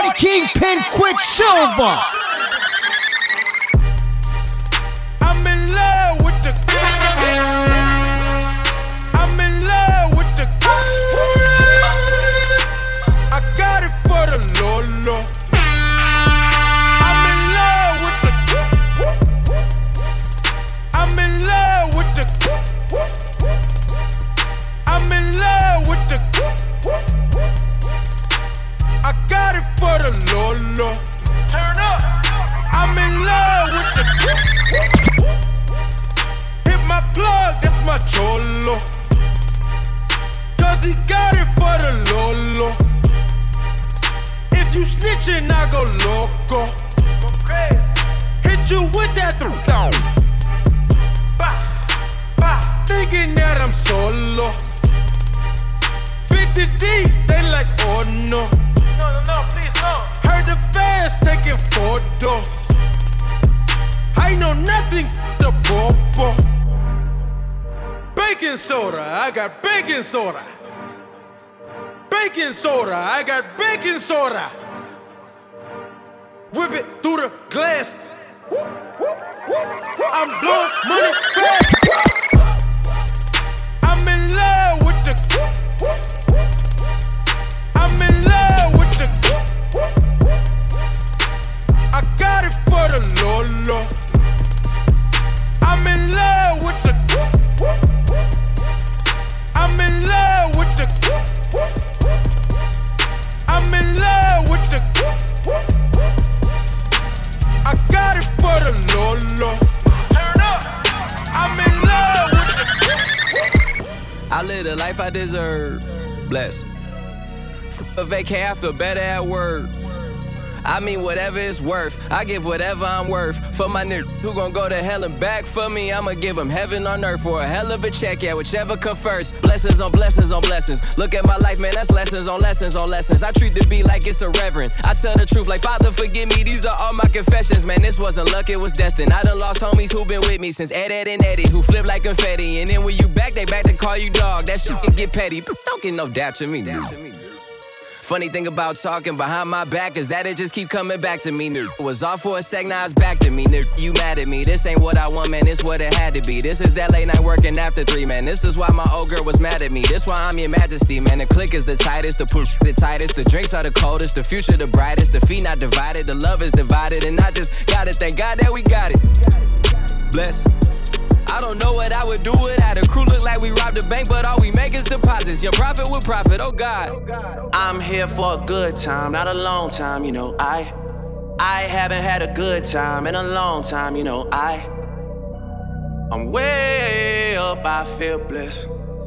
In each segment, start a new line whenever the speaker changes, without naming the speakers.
Kingpin Quicksilver.
I'm in love with the. I'm in love with the. I got it for the Lolo. I'm in love with the. I'm in love with the. I'm in love with the. I got it for the Lolo. Turn up. I'm in love with the. Hit my plug, that's my cholo. Cause he got it for the Lolo. If you snitchin', I go loco. Hit you with that down. Thinking that I'm solo. 50 deep, they like, oh no. No, please no. Heard the fans taking photos. I know nothing the popo. Baking soda, I got baking soda. Baking soda, I got baking soda. Whip it through the glass. I'm blowing money fast. I'm in love with the. I'm in love with the. I got it for the Lolo. I'm in love with the. I'm in love with the. I'm in love with the. I got it for the Lolo. Turn up. I'm in love with the.
I live the life I deserve. Bless. A vacay, I feel better at work. I mean whatever it's worth, I give whatever I'm worth. For my nigga who gon' go to hell and back for me, I'ma give him heaven on earth for a hell of a check, yeah, whichever come first. Blessings on blessings on blessings. Look at my life, man, that's lessons on lessons on lessons. I treat the beat like it's a reverend. I tell the truth like, Father, forgive me, these are all my confessions. Man, this wasn't luck, it was destined. I done lost homies who been with me since Ed and Eddie, who flip like confetti. And then when you back, they back to call you dog. That shit can get petty, but don't get no dap to me, dude. Funny thing about talking behind my back is that it just keep coming back to me, nigga. Was off for a sec, now it's back to me, nigga. You mad at me, this ain't what I want, man, this what it had to be. This is that late night working after 3, man. This is why my old girl was mad at me. This why I'm your majesty, man. The click is the tightest, the push the tightest, the drinks are the coldest, the future the brightest, the feet not divided, the love is divided, and I just gotta thank God that we got it. Bless. I don't know what I would do without a crew. Look like we robbed a bank, but all we make is deposits. Your profit with profit, oh God.
I'm here for a good time, not a long time, you know. I haven't had a good time in a long time, you know. I'm way up, I feel blessed.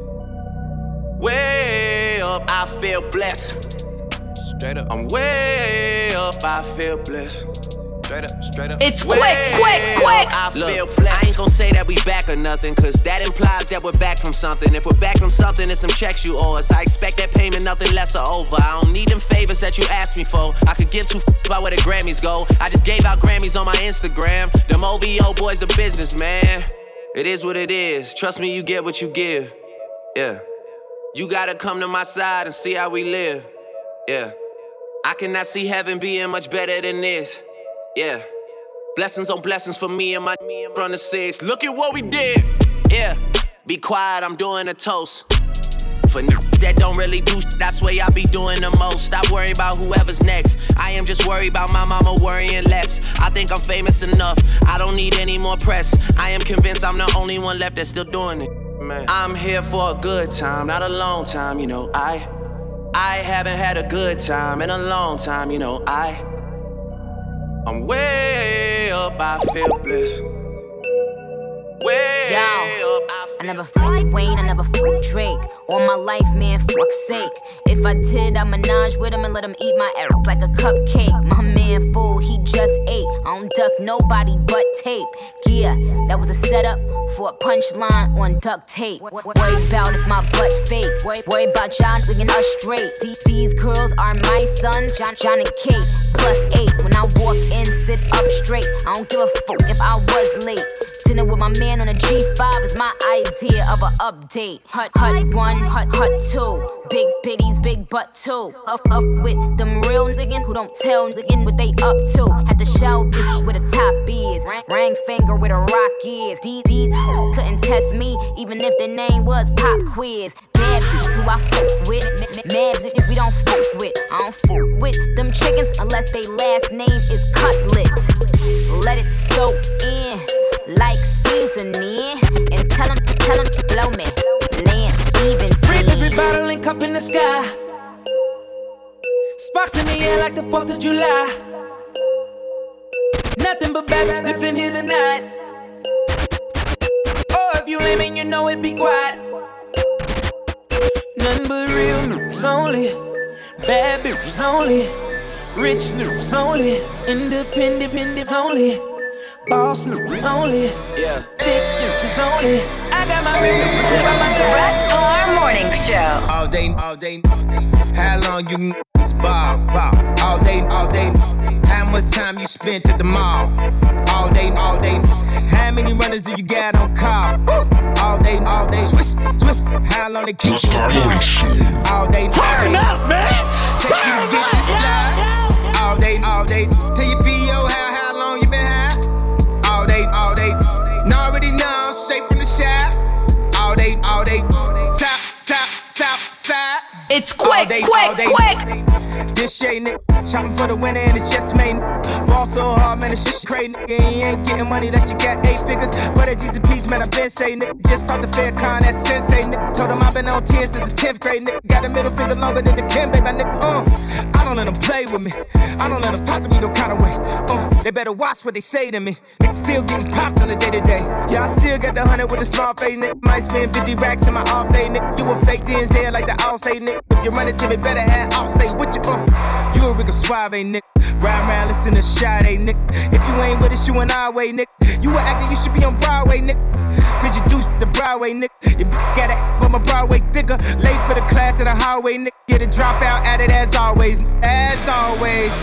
Way up, I feel blessed.
Straight up.
I'm way up, I feel blessed.
Straight up.
It's quick.
I feel blessed. I ain't gon' say that we back or nothing, cause that implies that we're back from something. If we're back from something, it's some checks you owe us. I expect that payment, nothing less or over. I don't need them favors that you asked me for. I could give 2 about where the Grammys go. I just gave out Grammys on my Instagram. Them OVO boys, the business, man. It is what it is. Trust me, you get what you give. Yeah. You gotta come to my side and see how we live. Yeah. I cannot see heaven being much better than this. Yeah, blessings on blessings for me and my from the 6. Look at what we did. Yeah, be quiet, I'm doing a toast. For that don't really do shit, I swear I be doing the most. Stop worrying about whoever's next. I am just worried about my mama worrying less. I think I'm famous enough, I don't need any more press. I am convinced I'm the only one left that's still doing it. Man. I'm here for a good time, not a long time, you know. I haven't had a good time in a long time, you know. I'm way up, I feel blessed. Way up,
I never fucked Wayne, I never fucked Drake. All my life, man, fuck's sake. If I did, I'd menage with him and let him eat my ass like a cupcake. My man fool, he just ate. I don't duck nobody but tape. Yeah, that was a setup for a punchline on duct tape. Worry about if my butt fake. Worry about John bringing us straight. These girls are my sons, John and Kate. +8, when I walk in, sit up straight. I don't give a fuck if I was late to Dinner with my man on a G5 is my idea of an update. Hut 1, hut 2. Big bitties, big butt too. Up with them real niggas who don't tell niggas what they up to. Had to show bitch where the top is. Ring finger where the rock is. These couldn't test me even if their name was Pop Quiz. Bad bitch who I fuck with. Mad bitch we don't fuck with. I don't fuck with them chickens unless they last name is Cutlet. Let it soak in like seasoning. And tell them to blow me. Lance Stevenson.
Freeze every bottle and cup in the sky. Sparks in the air like the 4th of July. Nothing but bad bitches in here tonight. Oh, if you lame and you know it, be quiet. Nothing but real news only. Bad bitches only. Rich news only. Independent only. Boss news only. Yeah. Big news only. I got my real news by myself.
Russ Alarm Morning Show.
All day. How long you ball? All day. How much time you spent at the mall? All day. How many runners do you got on call? All day. Swiss. How long they keep you calm? All day.
Turn up, man.
Take you to get this fly. All day. Tell your P.O. how long you been high? All day. Now already know, straight from the shop. All day. Top, side.
It's quick.
This shit, nigga. Shopping for the winner and it's just made. Ball so hard, man, it's just crazy, nigga. You ain't getting money unless you got 8 figures. But at G's a piece, man, I been saying, nigga. Just talked to Faircon, that's sensei, nigga. Told him I've been on 10 since the 10th grade, nigga. Got a middle finger longer than the Kim, baby, my nigga. I don't let them play with me. I don't let them talk to me no kind of way. They better watch what they say to me. Nigga still getting popped on the day to day. Yeah, I still got the 100 with a small face, nigga. Might spend 50 racks in my off day, nigga. You a fake DNZ like the all say, nigga. If you run it to me, better have all stay with you. You a Rico Suave, nigga. Ride around, listen to Sade, nigga. If you ain't with us, you an our way, nigga. You an actor, you should be on Broadway, nigga. Cause you do the Broadway, nigga. You got it, but my Broadway thicker. Late for the class in the hallway, nigga. Get a dropout at it as always. As always.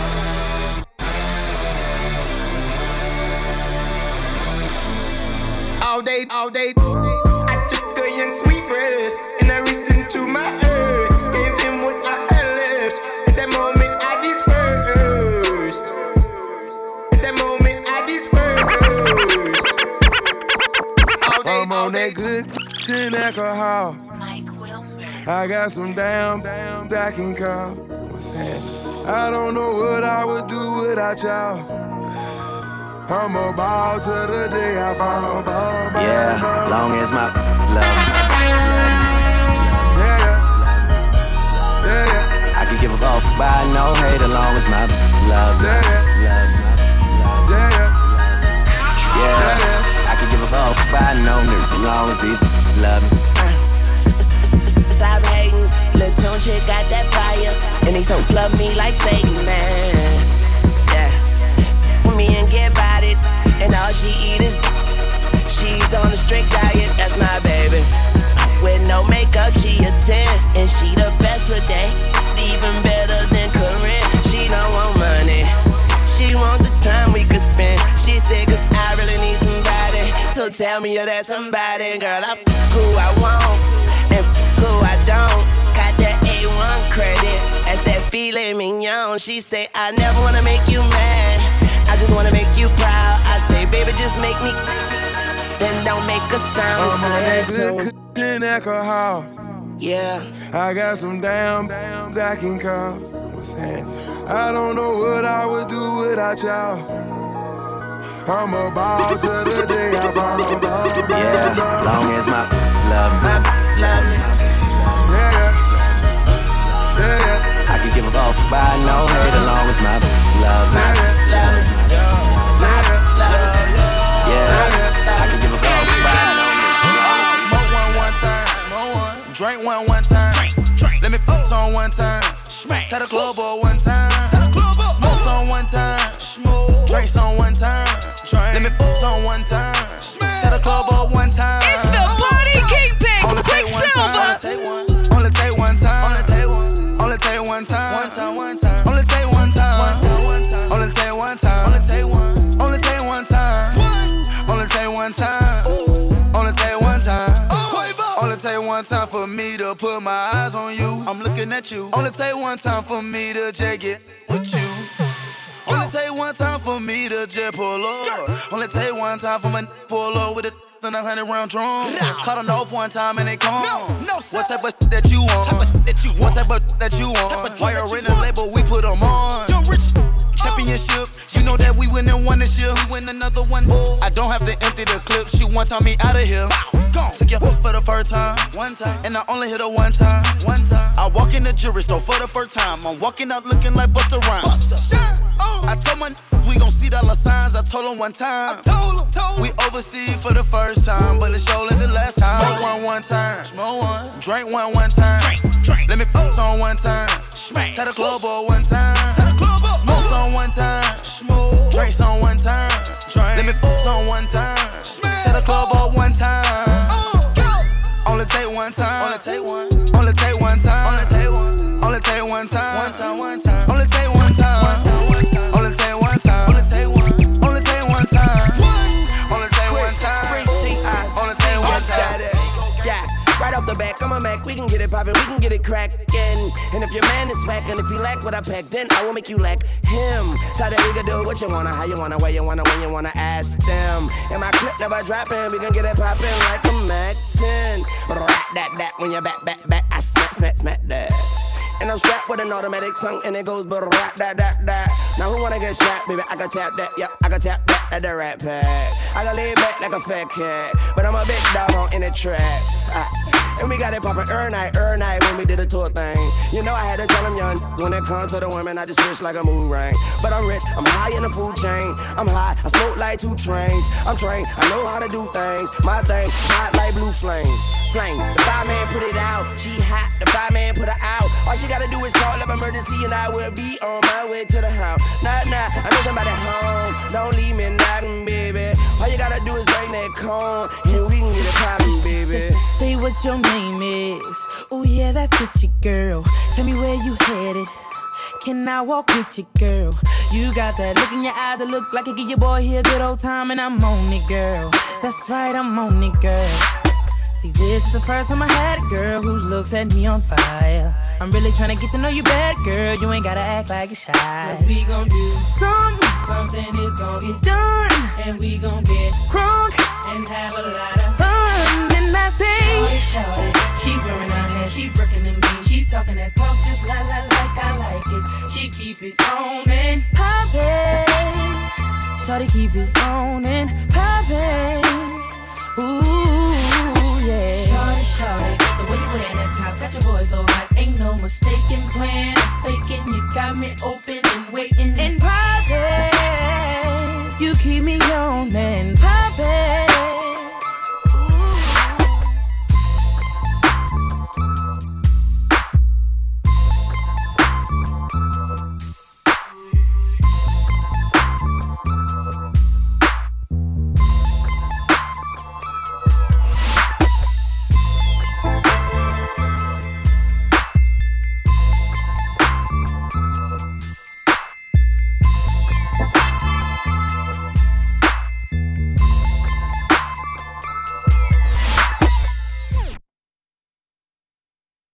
All day. I took a young sweet breath and I reached into my earth. Gave him what I had left. At that moment I dispersed.
I'm on that good chin alcohol.
Mike Wilmer.
I got some damn that can call. What's happening? I don't know what I would do without y'all. I'm a ball to the day I fall.
Yeah, long as my love.
Yeah.
I could give a fuck by no hate, as long as my love. Yeah, I could give a fuck by no nigga, as long as these love me.
Stop hating, Lil' Tune chick got that fire, and they so love me like Satan, man. Me and get about it, and all she eat is. She's on a strict diet, that's my baby. With no makeup, she a 10, and she the best with that. Even better than Corinne. She don't want money, she want the time we could spend. She said, 'cause I really need somebody. So tell me you're that somebody, girl. I who I want and who I don't. Got that A1 credit, that's that filet mignon. She say, I never wanna make you mad, I just wanna make you proud. I say, baby, just make me, then don't make a sound.
I'm on that good cushion alcohol.
Yeah.
I got some damn that can call. What's happening? I don't know what I would do without y'all. I'm a ball to the day I fall.
Yeah, long as my love me.
Yeah.
I could give a fuck by no hate, as long as my love me. Yeah, I could give a fuck by no hate.
Smoke one time, drink one time. Let me fuck on one time. Tell the club boy one time. Smoke on one time, drinks on one time. Let me fuck on one time. Tell the club boy one time.
It's the Party Kingpin, Quicksilver.
Only take one time. Only take one time. Only take one time. Only take one time. Only take one time. Only take one time. one time for me to put my eyes on you. I'm looking at you. Only take one time for me to just get with you. Only take one time for me to just pull up. Only take one time for my pull up with a and 100-round drum. Cut on off one time and they come. No, what type of that you want? What type of that you want? Why you're in the label, we put them on. Championship, you know that we win and won this year. We win another one. I don't have to empty the clip. She one time me out of here. Took your for the first time, and I only hit her one time. I walk in the jewelry store for the first time. I'm walking out looking like Busta Rhymes. I told my we gon' see dollar signs. I told him one time. We overseas for the first time, but it's showing the last time. Smoke one time. Drink one time. Let me focus on one time. Tell the club boy one time. Smoke some one time. Drink some one time. Let me focus on one time. Tell the club boy one time. Only take one time. Only take one time. Only take one time. Only take one time. Only take one time. Only take one time. Only take one time. Only take one time. Only take one time.
Yeah, right off the back, I'm a Mac. We can get it poppin', we can get it crackin'. And if your man is whack, and if he lack what I pack, then I will make you lack him. So that we can do what you wanna, how you wanna, where you wanna, when you wanna. Ask them. And my clip never droppin', we can get it poppin' like a Mac 10. That when you're back, I smack that. And I'm strapped with an automatic tongue, and it goes that. Now who wanna get shot, baby? I can tap that, yeah, I can tap that at the rat pack. I can lay back like a fat cat, but I'm a big dog on in the trap. And we got it poppin' every night when we did a tour thing. You know I had to tell them young, when it comes to the women, I just switch like a mood ring. But I'm rich, I'm high in the food chain. I'm high, I smoke like 2 trains. I'm trained, I know how to do things. My thing, hot like blue flame. The fireman put it out, she hot, the fireman put her out. All she gotta do is call up emergency and I will be on my way to the house. Nah, I know somebody home, don't leave me knocking, baby. All you gotta do is bring that cone and we can get it poppin', baby.
Say what your name is. Oh yeah, that fits you, girl. Tell me where you headed. Can I walk with you, girl? You got that look in your eyes that look like it give your boy here a good old time, and I'm on it, girl. That's right, I'm on it, girl. See, this is the first time I had a girl whose looks set me on fire. I'm really trying to get to know you better, girl. You ain't gotta act like you're shy. Cause we gon' do something is gon' get done. And we gon' get crunk and have a lot of fun. Then I say, shawty, she wearing her hair, she working them beans, she talking that talk just like I like it. She keep it on and poppin'. Shawty keep it on and poppin'. Ooh, yeah. Shawty, the way you wearing that top got your boy so hot. Ain't no mistaken plan. I'm faking, you got me open and waiting. And